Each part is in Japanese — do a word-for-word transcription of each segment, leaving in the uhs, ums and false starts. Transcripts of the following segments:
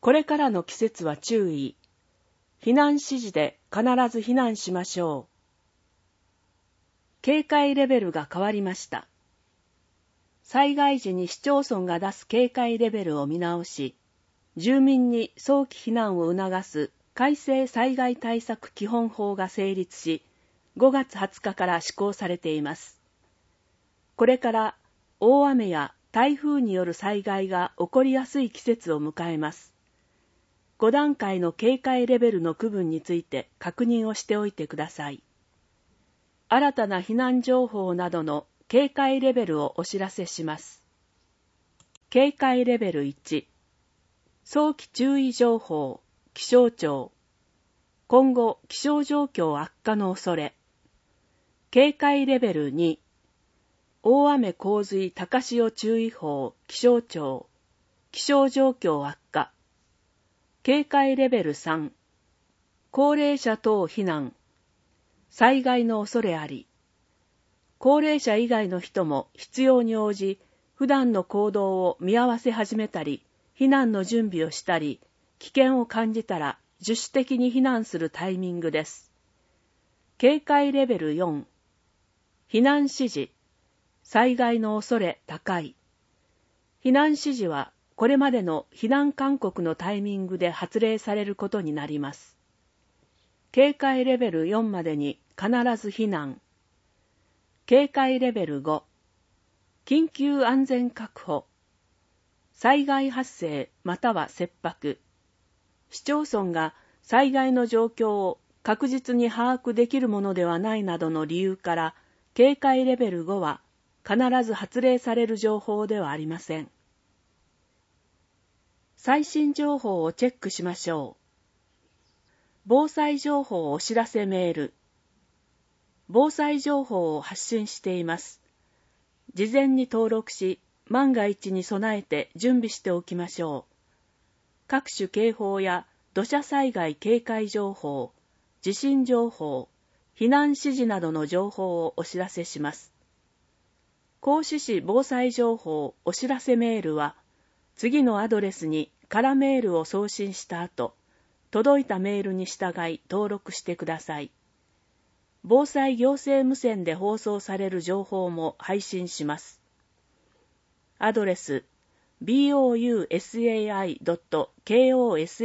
これからの季節は注意。避難指示で必ず避難しましょう。警戒レベルが変わりました。災害時に市町村が出す警戒レベルを見直し、住民に早期避難を促す改正災害対策基本法が成立し、ごがつはつかから施行されています。これから大雨や台風による災害が起こりやすい季節を迎えます。ごだんかいの警戒レベルの区分について確認をしておいてください。新たな避難情報などの警戒レベルをお知らせします。警戒レベルいち、早期注意情報、気象庁。今後、気象状況悪化の恐れ。警戒レベルに、大雨洪水高潮注意報、気象庁。気象状況悪化。警戒レベルさん、高齢者等避難。災害の恐れあり。高齢者以外の人も必要に応じ、普段の行動を見合わせ始めたり、避難の準備をしたり、危険を感じたら自主的に避難するタイミングです。警戒レベルよん、避難指示。災害の恐れ高い。避難指示は、これまでの避難勧告のタイミングで発令されることになります。警戒レベルよんまでに必ず避難。警戒レベルご、緊急安全確保。災害発生または切迫。市町村が災害の状況を確実に把握できるものではないなどの理由から、警戒レベルごは必ず発令される情報ではありません。最新情報をチェックしましょう。防災情報お知らせメール。防災情報を発信しています。事前に登録し、万が一に備えて準備しておきましょう。各種警報や土砂災害警戒情報、地震情報、避難指示などの情報をお知らせします。甲子市防災情報お知らせメールは、次のアドレスに空メールを送信した後、届いたメールに従い登録してください。防災行政無線で放送される情報も配信します。アドレス ボウサイ ドット コシ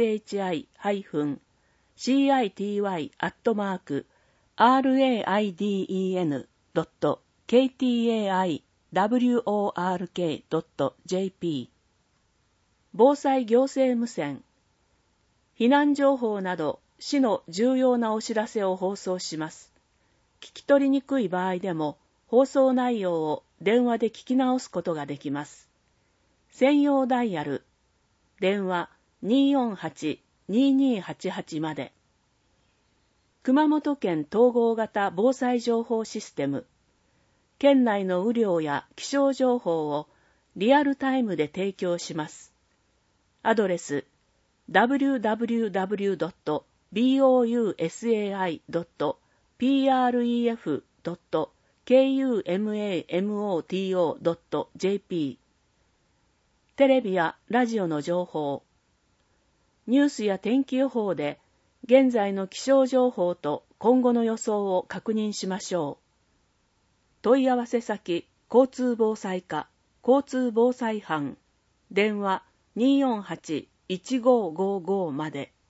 シアイティーワイ アットマーク ラディン ドット ケーティーエーアイダブリューオーアールケー ドット ジェーピー 防災行政無線。避難情報など市の重要なお知らせを放送します。聞き取りにくい場合でも放送内容を電話で聞き直すことができます。専用ダイヤル、電話 にーよんはち にーにーはちはち まで。熊本県統合型防災情報システム。県内の雨量や気象情報をリアルタイムで提供します。アドレス ダブリューダブリューダブリュー ドット ボウサイ ドット プレフ ドット ケーユーエムエーエムオーティーオー ドット ジェーピー テレビやラジオの情報。ニュースや天気予報で現在の気象情報と今後の予想を確認しましょう。問い合わせ先、交通防災課、交通防災班、電話 にーよんはち いちごーごーごー まで。